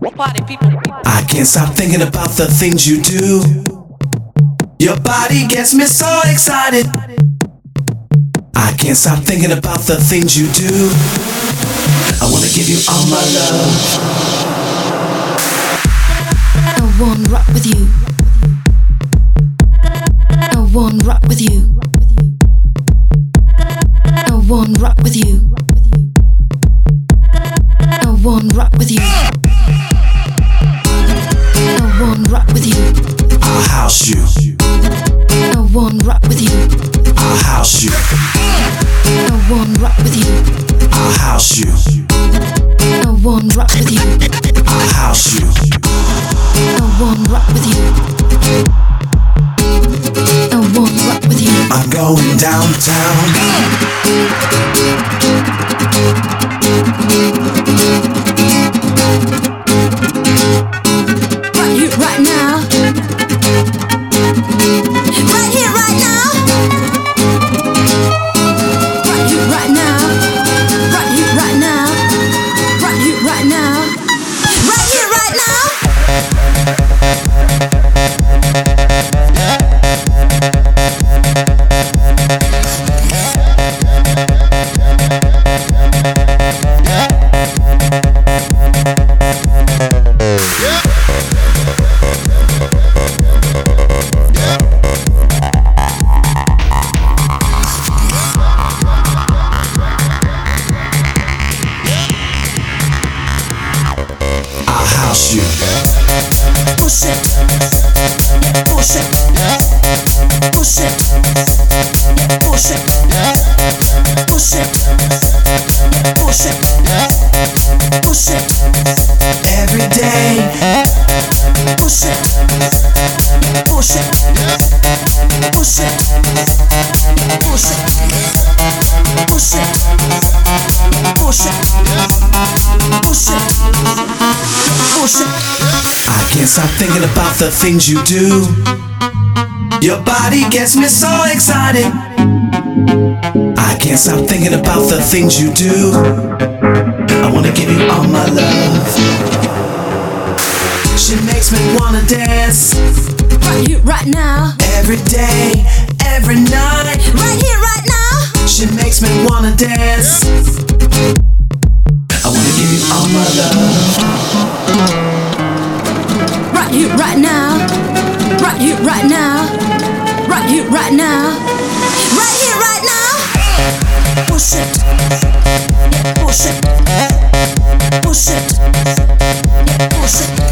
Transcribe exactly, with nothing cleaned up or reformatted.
Party people. I can't stop thinking about the things you do. Your body gets me so excited. I can't stop thinking about the things you do. I wanna give you all my love. I wanna rock with you. I wanna rock with you. I wanna rock with you. I wanna rock with you. I wanna rock with you. I'll house you. I wanna rock with you. I'll house you. I wanna rock with you. I'll house you. I wanna rock with you. I'll house you. I wanna rock with you. I wanna rock with you. I'm going downtown. Right here, right now. Right here, right now. Right here, right now. Right here, right now. Right here, right now. Right here, right now. House you. Push it, yeah, push it, push it, yeah, push it, push it, yeah, push it, push it, Every day. push it, yeah, push it, push it, yeah, push it, push it, yeah, push it, push it, push it. I can't stop thinking about the things you do. Your body gets me so excited. I can't stop thinking about the things you do. I wanna give you all my love. She makes me wanna dance. Right here, right now. Every day, every night. Right here, right now. She makes me wanna dance. I wanna give you all my love. Right here, right now. Right here, right now. Right here, right now. Right here, right now. Push it. Yeah, push it. Push it. Yeah, push it.